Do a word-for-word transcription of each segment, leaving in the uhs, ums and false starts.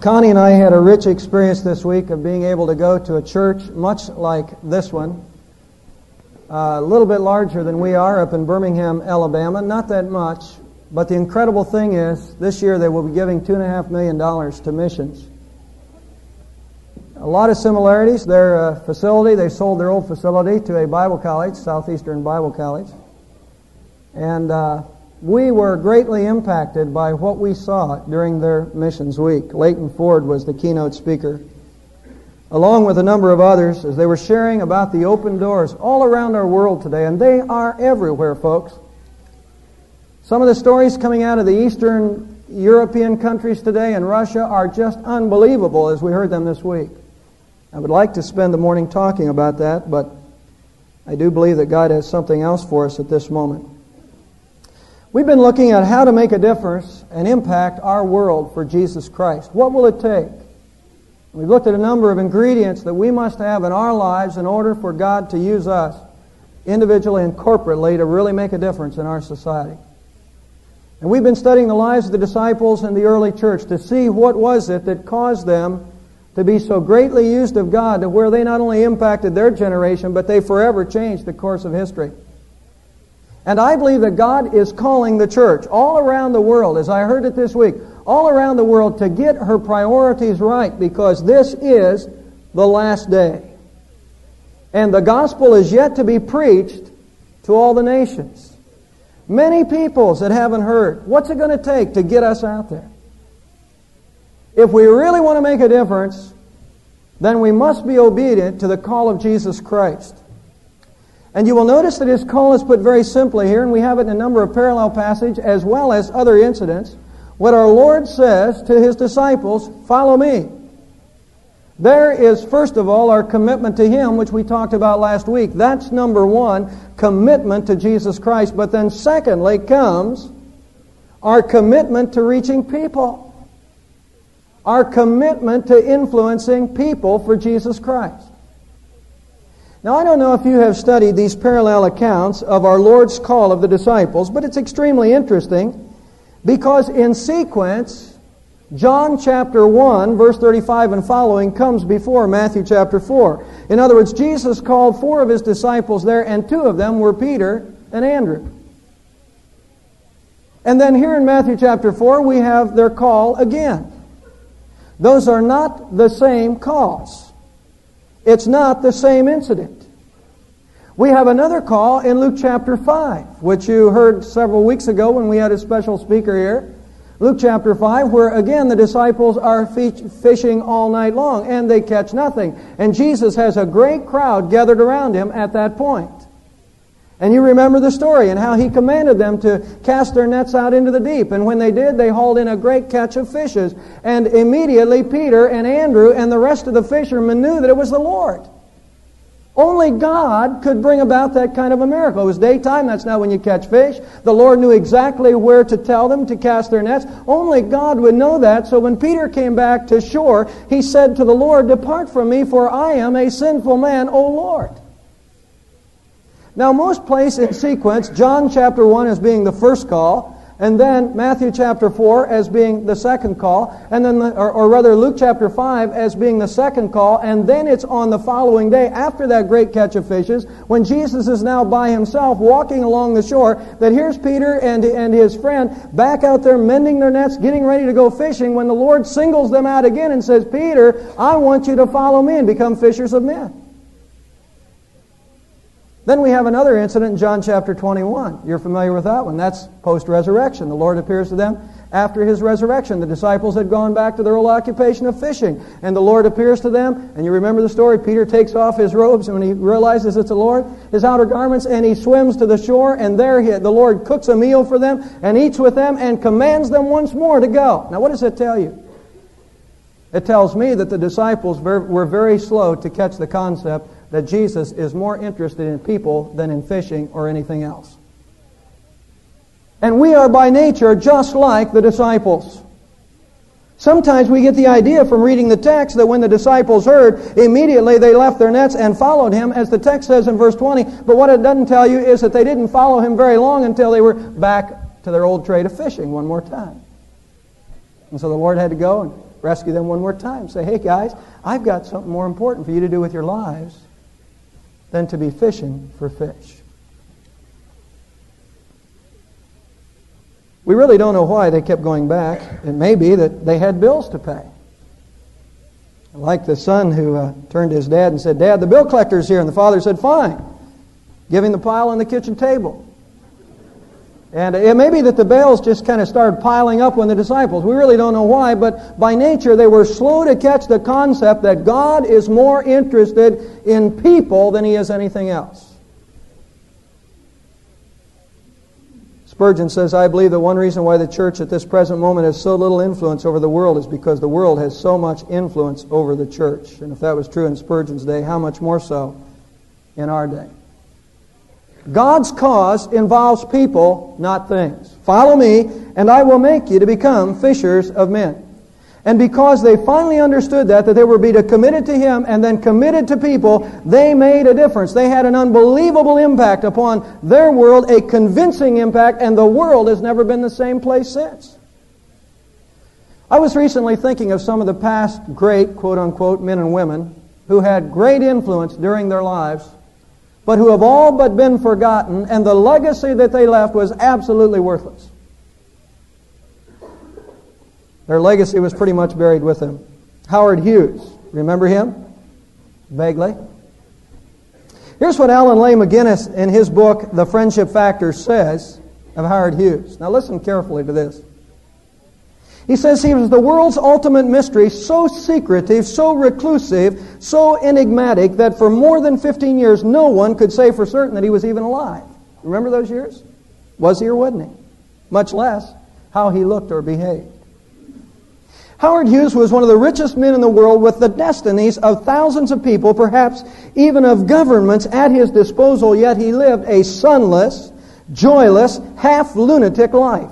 Connie and I had a rich experience this week of being able to go to a church much like this one, uh, a little bit larger than we are up in Birmingham, Alabama. Not that much, but the incredible thing is this year they will be giving two and a half million dollars to missions. A lot of similarities. Their uh, facility, they sold their old facility to a Bible college, Southeastern Bible College. And uh, we were greatly impacted by what we saw during their missions week. Leighton Ford was the keynote speaker, along with a number of others, as they were sharing about the open doors all around our world today. And they are everywhere, folks. Some of the stories coming out of the Eastern European countries today and Russia are just unbelievable as we heard them this week. I would like to spend the morning talking about that, but I do believe that God has something else for us at this moment. We've been looking at how to make a difference and impact our world for Jesus Christ. What will it take? We've looked at a number of ingredients that we must have in our lives in order for God to use us individually and corporately to really make a difference in our society. And we've been studying the lives of the disciples in the early church to see what was it that caused them to be so greatly used of God to where they not only impacted their generation, but they forever changed the course of history. And I believe that God is calling the church all around the world, as I heard it this week, all around the world to get her priorities right, because this is the last day. And the gospel is yet to be preached to all the nations. Many peoples that haven't heard. What's it going to take to get us out there? If we really want to make a difference, then we must be obedient to the call of Jesus Christ. And you will notice that His call is put very simply here, and we have it in a number of parallel passages as well as other incidents. What our Lord says to His disciples, follow me. There is, first of all, our commitment to Him, which we talked about last week. That's number one, commitment to Jesus Christ. But then secondly comes our commitment to reaching people. Our commitment to influencing people for Jesus Christ. Now, I don't know if you have studied these parallel accounts of our Lord's call of the disciples, but it's extremely interesting because in sequence, John chapter one, verse thirty-five and following comes before Matthew chapter four. In other words, Jesus called four of His disciples there, and two of them were Peter and Andrew. And then here in Matthew chapter four, we have their call again. Those are not the same calls. It's not the same incident. We have another call in Luke chapter five, which you heard several weeks ago when we had a special speaker here. Luke chapter five, where again the disciples are fishing all night long and they catch nothing. And Jesus has a great crowd gathered around Him at that point. And you remember the story and how He commanded them to cast their nets out into the deep. And when they did, they hauled in a great catch of fishes. And immediately Peter and Andrew and the rest of the fishermen knew that it was the Lord. Only God could bring about that kind of a miracle. It was daytime, that's not when you catch fish. The Lord knew exactly where to tell them to cast their nets. Only God would know that. So when Peter came back to shore, he said to the Lord, "Depart from me, for I am a sinful man, O Lord." Now, most place in sequence, John chapter one as being the first call, and then Matthew chapter four as being the second call, and then, the, or, or rather Luke chapter five as being the second call, and then it's on the following day after that great catch of fishes, when Jesus is now by Himself walking along the shore, that here's Peter and, and his friend back out there mending their nets, getting ready to go fishing, when the Lord singles them out again and says, "Peter, I want you to follow me and become fishers of men." Then we have another incident in John chapter twenty-one. You're familiar with that one. That's post-resurrection. The Lord appears to them after His resurrection. The disciples had gone back to their old occupation of fishing. And the Lord appears to them. And you remember the story. Peter takes off his robes, and when he realizes it's the Lord, his outer garments, and he swims to the shore. And there he, the Lord cooks a meal for them and eats with them and commands them once more to go. Now what does that tell you? It tells me that the disciples were very slow to catch the concept that Jesus is more interested in people than in fishing or anything else. And we are by nature just like the disciples. Sometimes we get the idea from reading the text that when the disciples heard, immediately they left their nets and followed Him, as the text says in verse twenty. But what it doesn't tell you is that they didn't follow Him very long until they were back to their old trade of fishing one more time. And so the Lord had to go and rescue them one more time. Say, hey guys, I've got something more important for you to do with your lives than to be fishing for fish. We really don't know why they kept going back. It may be that they had bills to pay. Like the son who uh, turned to his dad and said, Dad, the bill collector's here. And the father said, fine. Give him the pile on the kitchen table. And it may be that the bills just kind of started piling up on the disciples. We really don't know why, but by nature they were slow to catch the concept that God is more interested in people than He is anything else. Spurgeon says, I believe that one reason why the church at this present moment has so little influence over the world is because the world has so much influence over the church. And if that was true in Spurgeon's day, how much more so in our day? God's cause involves people, not things. Follow me, and I will make you to become fishers of men. And because they finally understood that, that they were to be committed to Him and then committed to people, they made a difference. They had an unbelievable impact upon their world, a convincing impact, and the world has never been the same place since. I was recently thinking of some of the past great, quote-unquote, men and women who had great influence during their lives, but who have all but been forgotten, and the legacy that they left was absolutely worthless. Their legacy was pretty much buried with them. Howard Hughes, remember him? Vaguely. Here's what Alan Leigh McGinnis in his book, The Friendship Factor, says of Howard Hughes. Now listen carefully to this. He says he was the world's ultimate mystery, so secretive, so reclusive, so enigmatic that for more than fifteen years no one could say for certain that he was even alive. Remember those years? Was he or wasn't he? Much less how he looked or behaved. Howard Hughes was one of the richest men in the world with the destinies of thousands of people, perhaps even of governments at his disposal, yet he lived a sunless, joyless, half-lunatic life.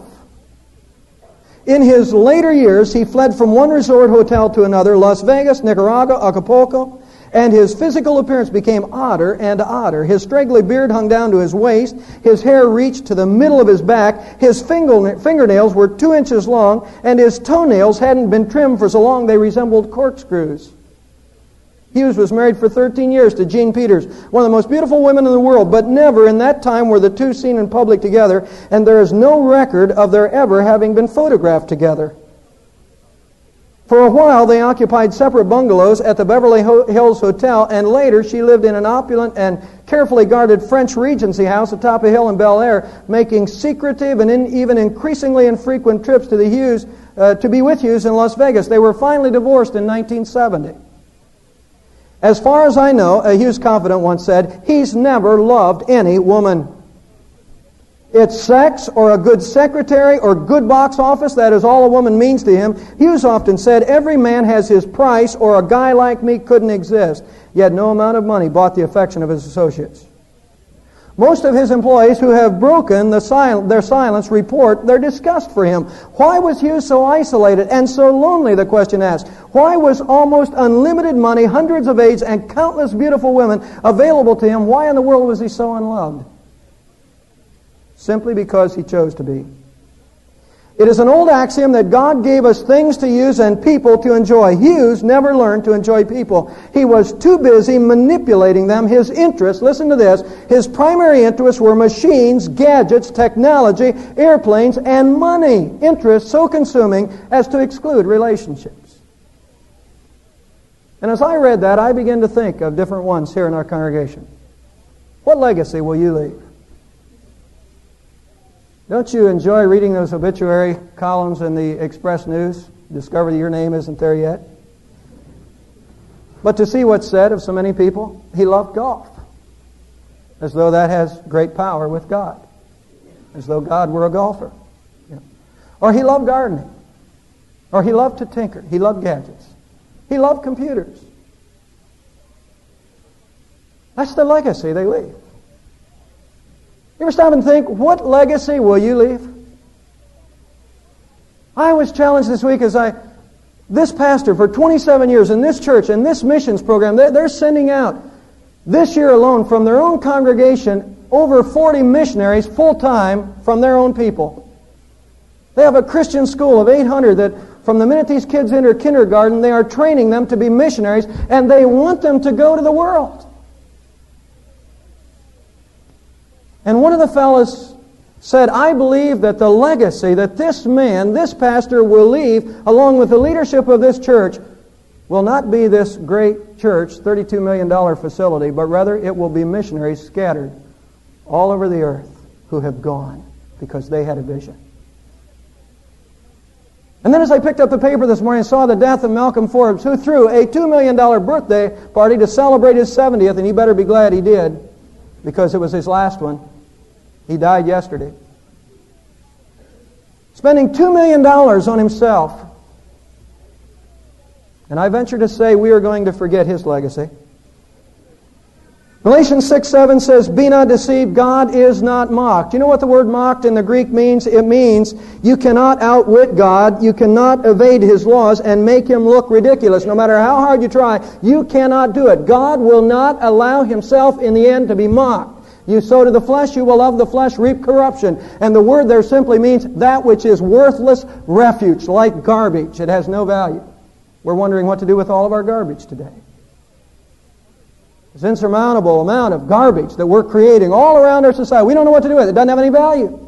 In his later years, he fled from one resort hotel to another, Las Vegas, Nicaragua, Acapulco, and his physical appearance became odder and odder. His straggly beard hung down to his waist, his hair reached to the middle of his back, his finger, fingernails were two inches long, and his toenails hadn't been trimmed for so long they resembled corkscrews. Hughes was married for thirteen years to Jean Peters, one of the most beautiful women in the world, but never in that time were the two seen in public together, and there is no record of their ever having been photographed together. For a while, they occupied separate bungalows at the Beverly Hills Hotel, and later she lived in an opulent and carefully guarded French Regency house atop a hill in Bel Air, making secretive and in, even increasingly infrequent trips to the Hughes uh, to be with Hughes in Las Vegas. They were finally divorced in nineteen seventy. As far as I know, a Hughes confidant once said, he's never loved any woman. It's sex or a good secretary or good box office, that is all a woman means to him. Hughes often said, every man has his price or a guy like me couldn't exist. Yet no amount of money bought the affection of his associates. Most of his employees who have broken the sil- their silence report their disgust for him. Why was Hughes so isolated and so lonely, the question asked? Why was almost unlimited money, hundreds of aides, and countless beautiful women available to him? Why in the world was he so unloved? Simply because he chose to be. It is an old axiom that God gave us things to use and people to enjoy. Hughes never learned to enjoy people. He was too busy manipulating them. His interests, listen to this, his primary interests were machines, gadgets, technology, airplanes, and money. Interests so consuming as to exclude relationships. And as I read that, I began to think of different ones here in our congregation. What legacy will you leave? Don't you enjoy reading those obituary columns in the Express News? Discover that your name isn't there yet. But to see what's said of so many people, he loved golf. As though that has great power with God. As though God were a golfer. Yeah. Or he loved gardening. Or he loved to tinker. He loved gadgets. He loved computers. That's the legacy they leave. You ever stop and think, what legacy will you leave? I was challenged this week as I, this pastor for twenty-seven years in this church, in this missions program, they're, they're sending out, this year alone, from their own congregation, over forty missionaries full-time from their own people. They have a Christian school of eight hundred that From the minute these kids enter kindergarten, they are training them to be missionaries, and they want them to go to the world. And one of the fellows said, I believe that the legacy that this man, this pastor, will leave, along with the leadership of this church, will not be this great church, thirty-two million dollars facility, but rather it will be missionaries scattered all over the earth who have gone because they had a vision. And then as I picked up the paper this morning, I saw the death of Malcolm Forbes, who threw a two million dollars birthday party to celebrate his seventieth, and he better be glad he did, because it was his last one. He died yesterday. Spending two million dollars on himself. And I venture to say we are going to forget his legacy. Galatians six seven says, be not deceived, God is not mocked. You know what the word mocked in the Greek means? It means you cannot outwit God, you cannot evade His laws and make Him look ridiculous. No matter how hard you try, you cannot do it. God will not allow Himself in the end to be mocked. You sow to the flesh, you will of the flesh reap corruption. And the word there simply means that which is worthless refuge, like garbage. It has no value. We're wondering what to do with all of our garbage today. This insurmountable amount of garbage that we're creating all around our society. We don't know what to do with it. It doesn't have any value.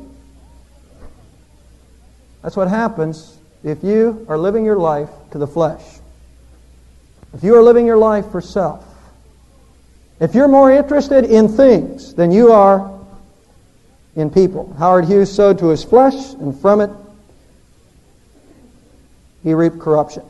That's what happens if you are living your life to the flesh. If you are living your life for self. If you're more interested in things than you are in people. Howard Hughes sowed to his flesh, and from it he reaped corruption.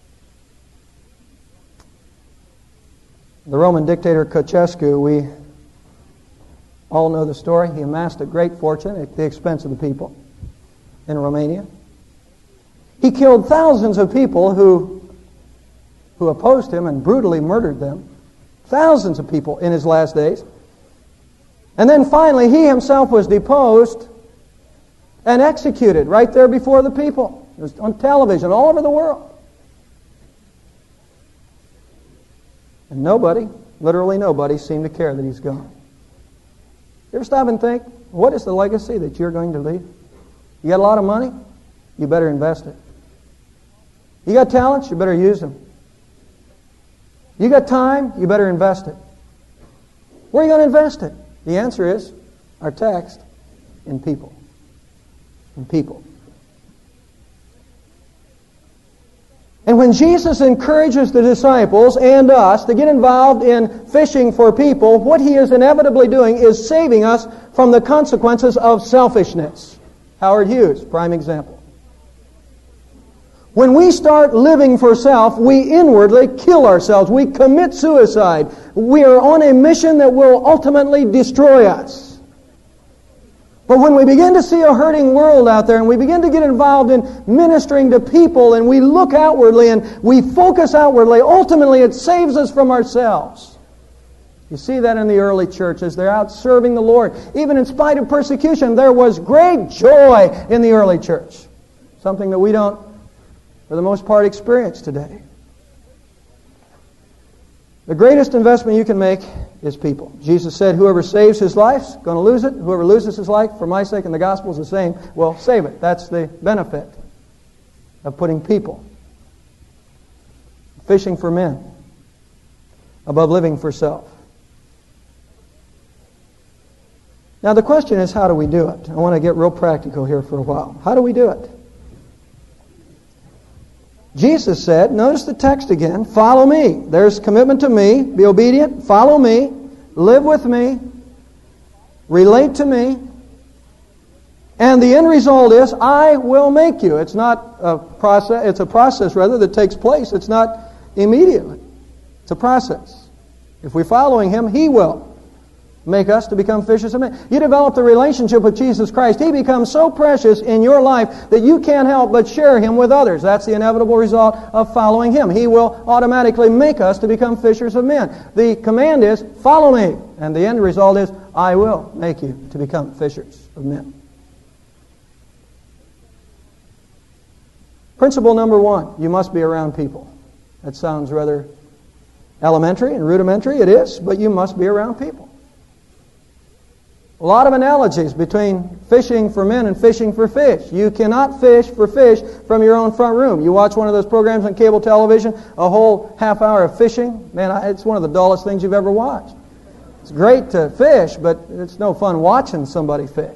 The Roman dictator Ceausescu, we all know the story. He amassed a great fortune at the expense of the people in Romania. He killed thousands of people who, who opposed him and brutally murdered them. Thousands of people in his last days. And then finally he himself was deposed and executed right there before the people. It was on television all over the world. And nobody, literally nobody, seemed to care that he's gone. You ever stop and think, what is the legacy that you're going to leave? You got a lot of money? You better invest it. You got talents? You better use them. You got time? You better invest it. Where are you going to invest it? The answer is, our text, in people. In people. And when Jesus encourages the disciples and us to get involved in fishing for people, what He is inevitably doing is saving us from the consequences of selfishness. Howard Hughes, prime example. When we start living for self, we inwardly kill ourselves. We commit suicide. We are on a mission that will ultimately destroy us. But when we begin to see a hurting world out there and we begin to get involved in ministering to people and we look outwardly and we focus outwardly, ultimately it saves us from ourselves. You see that in the early churches. They're out serving the Lord. Even in spite of persecution, there was great joy in the early church. Something that we don't, for the most part, experience today. The greatest investment you can make is people. Jesus said, whoever saves his life is going to lose it. Whoever loses his life for my sake and the gospel is the same, will save it. That's the benefit of putting people, fishing for men, above living for self. Now the question is, how do we do it? I want to get real practical here for a while. How do we do it? Jesus said, notice the text again, follow me. There's commitment to me, be obedient, follow me, live with me, relate to me, and the end result is, I will make you. It's not a process, it's a process rather that takes place. It's not immediately. It's a process. If we're following Him, He will make us to become fishers of men. You develop the relationship with Jesus Christ. He becomes so precious in your life that you can't help but share Him with others. That's the inevitable result of following Him. He will automatically make us to become fishers of men. The command is, follow me. And the end result is, I will make you to become fishers of men. Principle number one, you must be around people. That sounds rather elementary and rudimentary. It is, but you must be around people. A lot of analogies between fishing for men and fishing for fish. You cannot fish for fish from your own front room. You watch one of those programs on cable television, a whole half hour of fishing. Man, it's one of the dullest things you've ever watched. It's great to fish, but it's no fun watching somebody fish.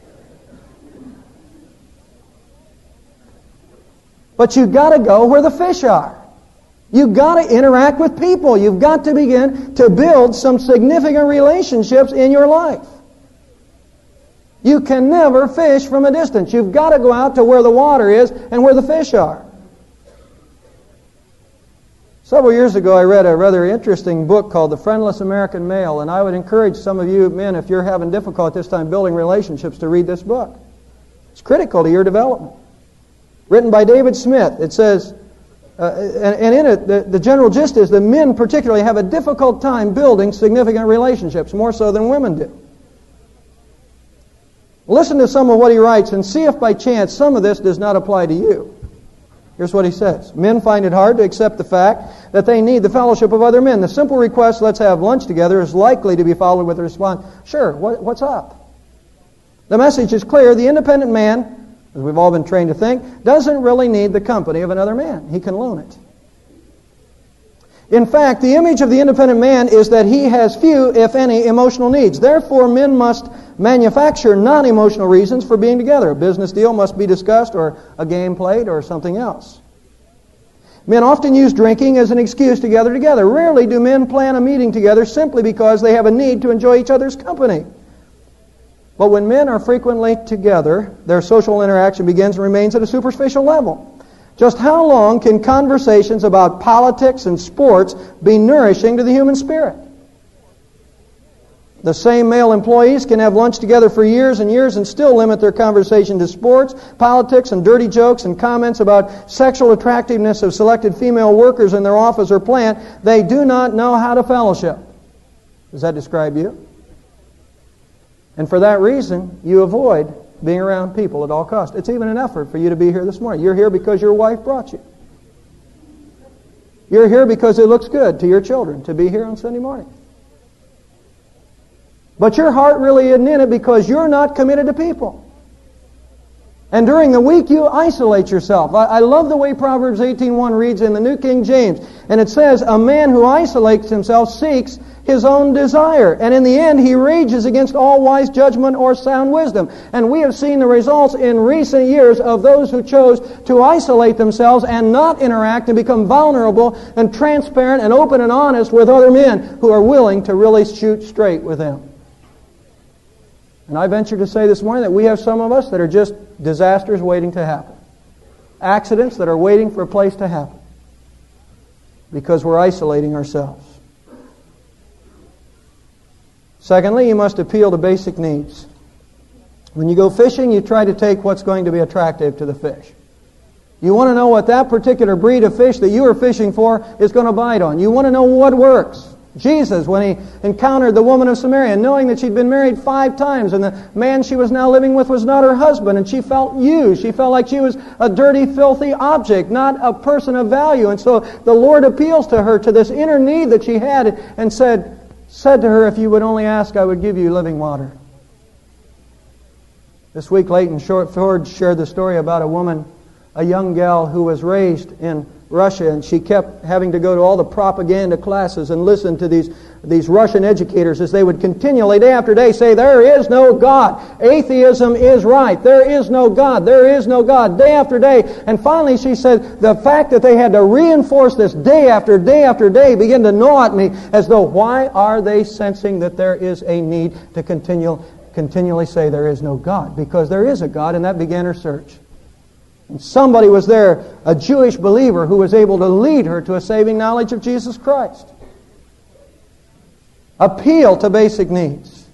But you've got to go where the fish are. You've got to interact with people. You've got to begin to build some significant relationships in your life. You can never fish from a distance. You've got to go out to where the water is and where the fish are. Several years ago, I read a rather interesting book called The Friendless American Male, and I would encourage some of you men, if you're having difficulty this time building relationships, to read this book. It's critical to your development. Written by David Smith. It says, uh, and, and in it, the, the general gist is that men particularly have a difficult time building significant relationships, more so than women do. Listen to some of what he writes and see if by chance some of this does not apply to you. Here's what he says. Men find it hard to accept the fact that they need the fellowship of other men. The simple request, let's have lunch together, is likely to be followed with a response, sure, what, what's up? The message is clear. The independent man, as we've all been trained to think, doesn't really need the company of another man. He can loan it. In fact, the image of the independent man is that he has few, if any, emotional needs. Therefore, men must manufacture non-emotional reasons for being together. A business deal must be discussed, or a game played, or something else. Men often use drinking as an excuse to gather together. Rarely do men plan a meeting together simply because they have a need to enjoy each other's company. But when men are frequently together, their social interaction begins and remains at a superficial level. Just how long can conversations about politics and sports be nourishing to the human spirit? The same male employees can have lunch together for years and years and still limit their conversation to sports, politics, and dirty jokes and comments about sexual attractiveness of selected female workers in their office or plant. They do not know how to fellowship. Does that describe you? And for that reason, you avoid being around people at all costs. It's even an effort for you to be here this morning. You're here because your wife brought you. You're here because it looks good to your children to be here on Sunday morning. But your heart really isn't in it because you're not committed to people. And during the week, you isolate yourself. I, I love the way Proverbs eighteen one reads in the New King James. And it says, a man who isolates himself seeks his own desire. And in the end, he rages against all wise judgment or sound wisdom. And we have seen the results in recent years of those who chose to isolate themselves and not interact and become vulnerable and transparent and open and honest with other men who are willing to really shoot straight with them. And I venture to say this morning that we have some of us that are just disasters waiting to happen. Accidents that are waiting for a place to happen. Because we're isolating ourselves. Secondly, you must appeal to basic needs. When you go fishing, you try to take what's going to be attractive to the fish. You want to know what that particular breed of fish that you are fishing for is going to bite on. You want to know what works. Jesus, when he encountered the woman of Samaria, knowing that she'd been married five times and the man she was now living with was not her husband, and she felt used. She felt like she was a dirty, filthy object, not a person of value. And so the Lord appeals to her, to this inner need that she had, and said, said to her, if you would only ask, I would give you living water. This week, Leighton Ford shared the story about a woman, a young gal who was raised in Russia, and she kept having to go to all the propaganda classes and listen to these, these Russian educators as they would continually, day after day, say, there is no God. Atheism is right. There is no God. There is no God. Day after day. And finally she said, the fact that they had to reinforce this day after day after day began to gnaw at me as though, why are they sensing that there is a need to continue, continually say there is no God? Because there is a God, and that began her search. And somebody was there, a Jewish believer, who was able to lead her to a saving knowledge of Jesus Christ. Appeal to basic needs.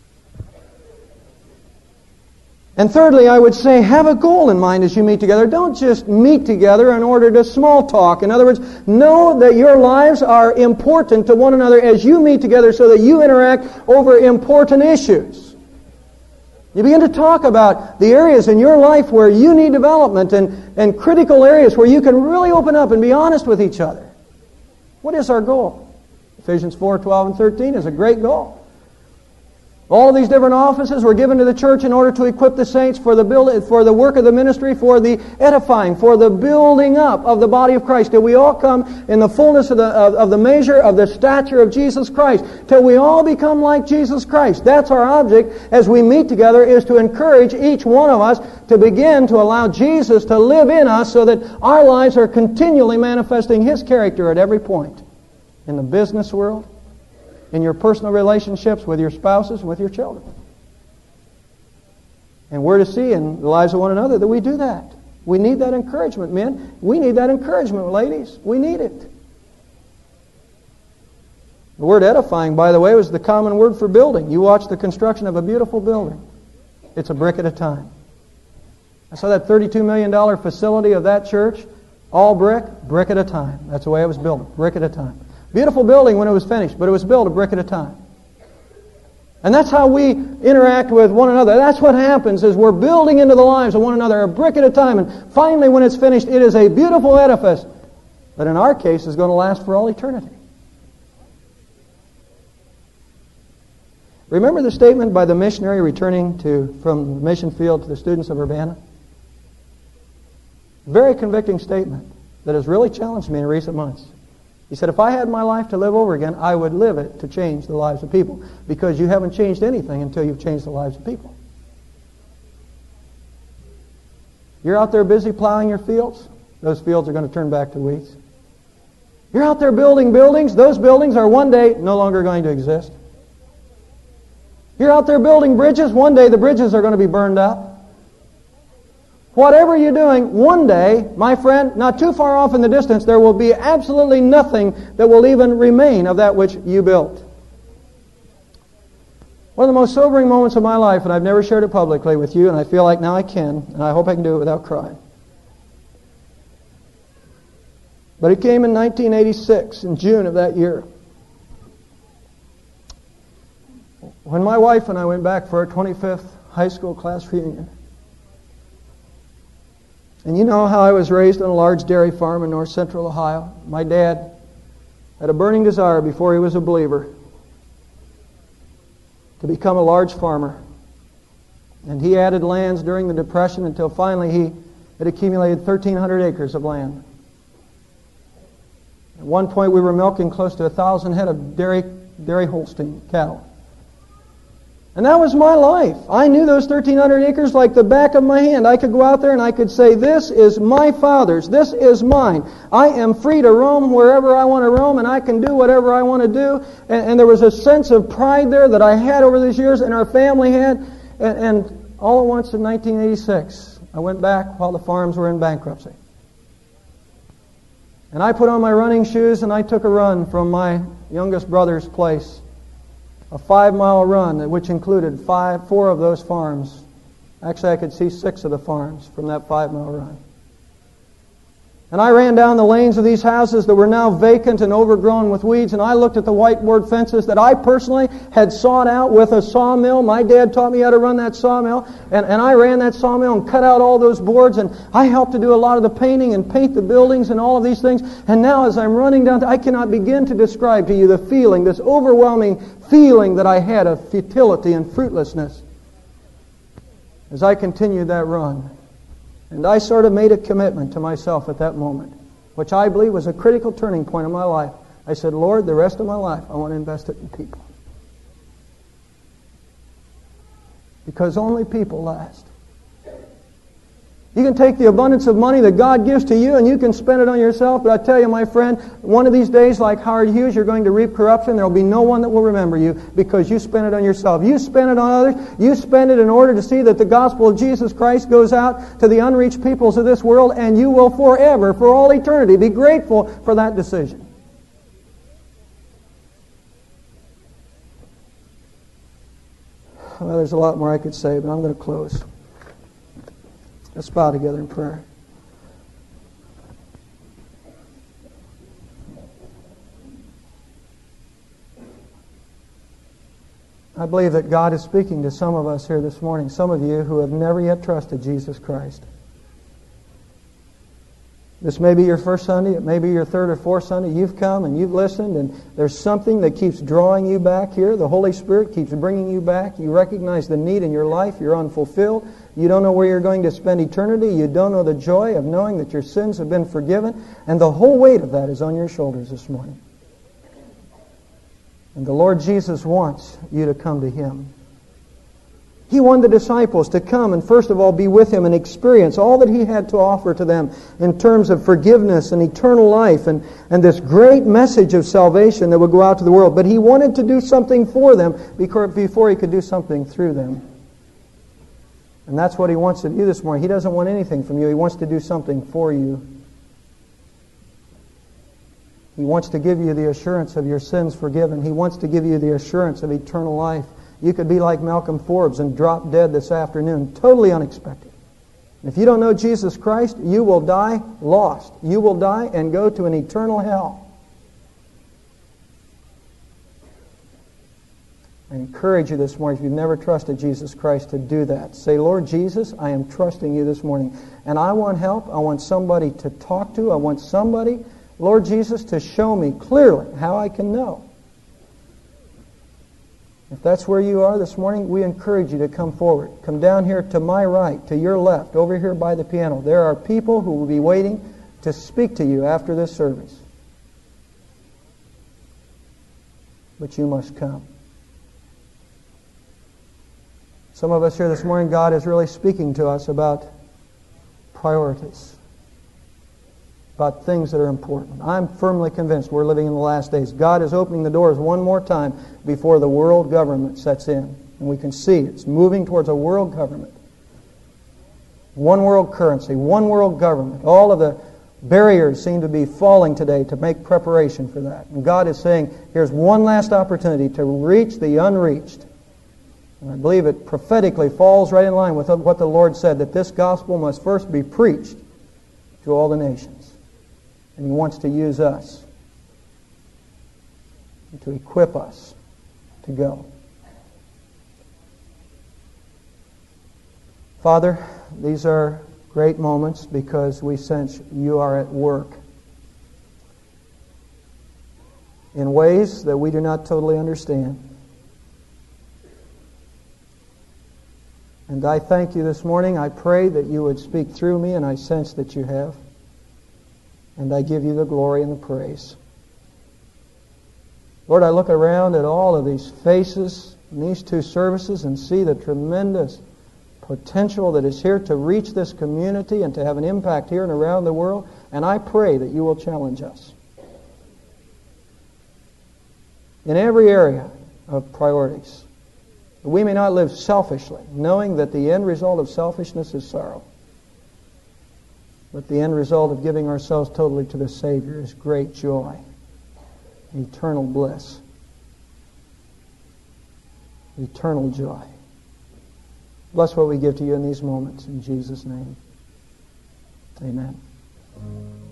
And thirdly, I would say, have a goal in mind as you meet together. Don't just meet together in order to small talk. In other words, know that your lives are important to one another as you meet together so that you interact over important issues. You begin to talk about the areas in your life where you need development and, and critical areas where you can really open up and be honest with each other. What is our goal? Ephesians four, twelve, and thirteen is a great goal. All of these different offices were given to the church in order to equip the saints for the build, for the work of the ministry, for the edifying, for the building up of the body of Christ, till we all come in the fullness of the, of, of the measure of the stature of Jesus Christ, till we all become like Jesus Christ. That's our object as we meet together, is to encourage each one of us to begin to allow Jesus to live in us so that our lives are continually manifesting His character at every point. In the business world, in your personal relationships with your spouses and with your children. And we're to see in the lives of one another that we do that. We need that encouragement, men. We need that encouragement, ladies. We need it. The word edifying, by the way, was the common word for building. You watch the construction of a beautiful building. It's a brick at a time. I saw that thirty-two million dollars facility of that church, all brick, brick at a time. That's the way it was built, brick at a time. Beautiful building when it was finished, but it was built a brick at a time. And that's how we interact with one another. That's what happens, is we're building into the lives of one another a brick at a time. And finally, when it's finished, it is a beautiful edifice that in our case is going to last for all eternity. Remember the statement by the missionary returning to from the mission field to the students of Urbana? Very convicting statement that has really challenged me in recent months. He said, if I had my life to live over again, I would live it to change the lives of people, because you haven't changed anything until you've changed the lives of people. You're out there busy plowing your fields, those fields are going to turn back to weeds. You're out there building buildings, those buildings are one day no longer going to exist. You're out there building bridges, one day the bridges are going to be burned up. Whatever you're doing, one day, my friend, not too far off in the distance, there will be absolutely nothing that will even remain of that which you built. One of the most sobering moments of my life, and I've never shared it publicly with you, and I feel like now I can, and I hope I can do it without crying. But it came in nineteen eighty-six, in June of that year, when my wife and I went back for our twenty-fifth high school class reunion. And you know how I was raised on a large dairy farm in north central Ohio. My dad had a burning desire before he was a believer to become a large farmer. And he added lands during the Depression until finally he had accumulated thirteen hundred acres of land. At one point we were milking close to a thousand head of dairy, dairy Holstein cattle. And that was my life. I knew those thirteen hundred acres like the back of my hand. I could go out there and I could say, this is my father's. This is mine. I am free to roam wherever I want to roam, and I can do whatever I want to do. And, and there was a sense of pride there that I had over these years, and our family had. And, and all at once in nineteen eighty-six, I went back while the farms were in bankruptcy. And I put on my running shoes and I took a run from my youngest brother's place. A five-mile run, which included five, four of those farms. Actually, I could see six of the farms from that five-mile run. And I ran down the lanes of these houses that were now vacant and overgrown with weeds, and I looked at the whiteboard fences that I personally had sawed out with a sawmill. My dad taught me how to run that sawmill, and, and I ran that sawmill and cut out all those boards, and I helped to do a lot of the painting and paint the buildings and all of these things. And now as I'm running down, I cannot begin to describe to you the feeling, this overwhelming feeling that I had of futility and fruitlessness as I continued that run. And I sort of made a commitment to myself at that moment, which I believe was a critical turning point in my life. I said, Lord, the rest of my life, I want to invest it in people. Because only people last. You can take the abundance of money that God gives to you and you can spend it on yourself, but I tell you, my friend, one of these days, like Howard Hughes, you're going to reap corruption. There will be no one that will remember you because you spent it on yourself. You spent it on others. You spend it in order to see that the gospel of Jesus Christ goes out to the unreached peoples of this world, and you will forever, for all eternity, be grateful for that decision. Well, there's a lot more I could say, but I'm going to close. Let's bow together in prayer. I believe that God is speaking to some of us here this morning, some of you who have never yet trusted Jesus Christ. This may be your first Sunday, it may be your third or fourth Sunday. You've come and you've listened, and there's something that keeps drawing you back here. The Holy Spirit keeps bringing you back. You recognize the need in your life. You're unfulfilled. You don't know where you're going to spend eternity. You don't know the joy of knowing that your sins have been forgiven. And the whole weight of that is on your shoulders this morning. And the Lord Jesus wants you to come to Him. He wanted the disciples to come and first of all be with Him and experience all that He had to offer to them in terms of forgiveness and eternal life and, and this great message of salvation that would go out to the world. But He wanted to do something for them before He could do something through them. And that's what He wants to do this morning. He doesn't want anything from you. He wants to do something for you. He wants to give you the assurance of your sins forgiven. He wants to give you the assurance of eternal life. You could be like Malcolm Forbes and drop dead this afternoon, totally unexpected. If you don't know Jesus Christ, you will die lost. You will die and go to an eternal hell. I encourage you this morning, if you've never trusted Jesus Christ, to do that. Say, Lord Jesus, I am trusting You this morning. And I want help. I want somebody to talk to. I want somebody, Lord Jesus, to show me clearly how I can know. If that's where you are this morning, we encourage you to come forward. Come down here to my right, to your left, over here by the piano. There are people who will be waiting to speak to you after this service. But you must come. Some of us here this morning, God is really speaking to us about priorities, about things that are important. I'm firmly convinced we're living in the last days. God is opening the doors one more time before the world government sets in. And we can see it's moving towards a world government. One world currency, one world government. All of the barriers seem to be falling today to make preparation for that. And God is saying, here's one last opportunity to reach the unreached. And I believe it prophetically falls right in line with what the Lord said, that this gospel must first be preached to all the nations. And He wants to use us to equip us to go. Father, these are great moments because we sense You are at work in ways that we do not totally understand. And I thank You this morning. I pray that You would speak through me, and I sense that You have. And I give You the glory and the praise. Lord, I look around at all of these faces in these two services and see the tremendous potential that is here to reach this community and to have an impact here and around the world. And I pray that You will challenge us in every area of priorities. We may not live selfishly, knowing that the end result of selfishness is sorrow. But the end result of giving ourselves totally to the Savior is great joy, eternal bliss, eternal joy. Bless what we give to You in these moments. In Jesus' name, amen.